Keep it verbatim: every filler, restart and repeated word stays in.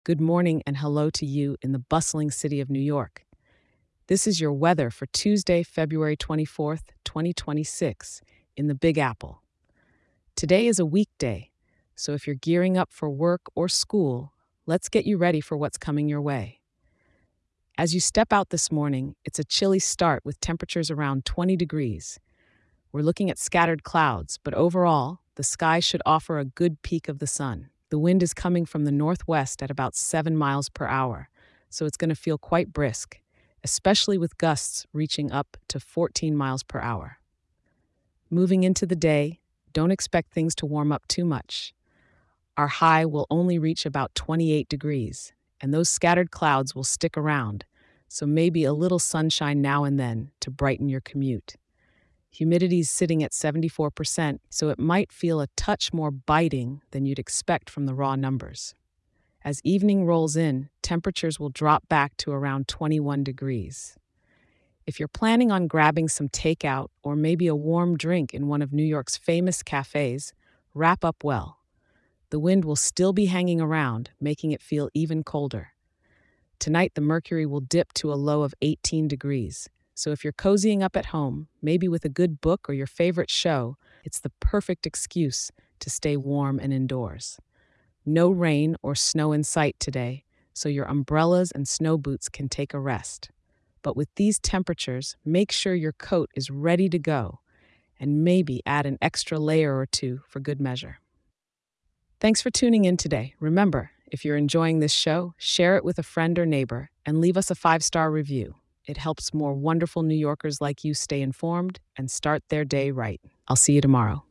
Good morning and hello to you in the bustling city of New York. This is your weather for Tuesday, February twenty-fourth, twenty twenty-six, in the Big Apple. Today is a weekday, so if you're gearing up for work or school, let's get you ready for what's coming your way. As you step out this morning, it's a chilly start with temperatures around twenty degrees. We're looking at scattered clouds, but overall, the sky should offer a good peek of the sun. The wind is coming from the northwest at about seven miles per hour, so it's going to feel quite brisk, especially with gusts reaching up to fourteen miles per hour. Moving into the day, don't expect things to warm up too much. Our high will only reach about twenty-eight degrees, and those scattered clouds will stick around, so maybe a little sunshine now and then to brighten your commute. Humidity's sitting at seventy-four percent, so it might feel a touch more biting than you'd expect from the raw numbers. As evening rolls in, temperatures will drop back to around twenty-one degrees. If you're planning on grabbing some takeout or maybe a warm drink in one of New York's famous cafes, wrap up well. The wind will still be hanging around, making it feel even colder. Tonight, the mercury will dip to a low of eighteen degrees. So if you're cozying up at home, maybe with a good book or your favorite show, it's the perfect excuse to stay warm and indoors. No rain or snow in sight today, so your umbrellas and snow boots can take a rest. But with these temperatures, make sure your coat is ready to go, and maybe add an extra layer or two for good measure. Thanks for tuning in today. Remember, if you're enjoying this show, share it with a friend or neighbor and leave us a five-star review. It helps more wonderful New Yorkers like you stay informed and start their day right. I'll see you tomorrow.